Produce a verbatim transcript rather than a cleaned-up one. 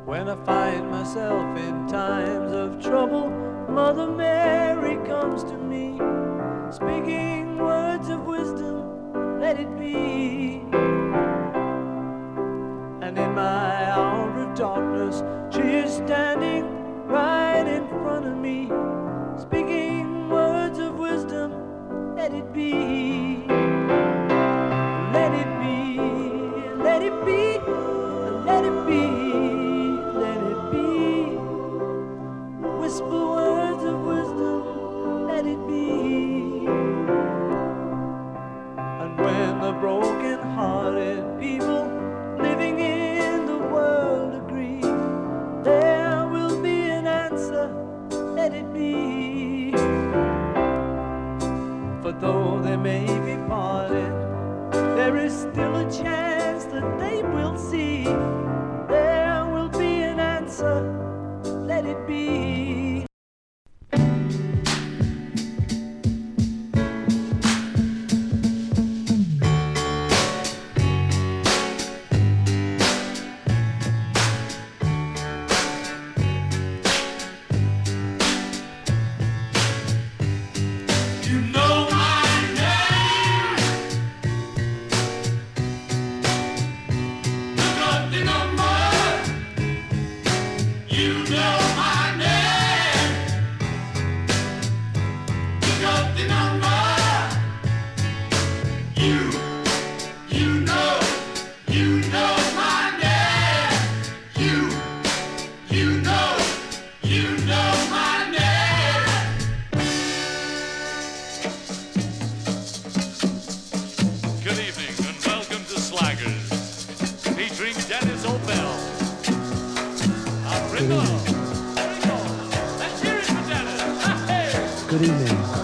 When I find myself in times of trouble, Mother Mary comes to me, speaking words of wisdom, let it be. And in my hour of darkness, she is standing right in front of me, speaking words of wisdom, let it be. Let it be, let it be, let it be, let it be. Whisper words of wisdom, let it be. And when the broken-hearted people living in the world agree, there will be an answer, let it be. For though they may be parted, there is still a chance that they will see. There will be an answer, let it be. Good evening.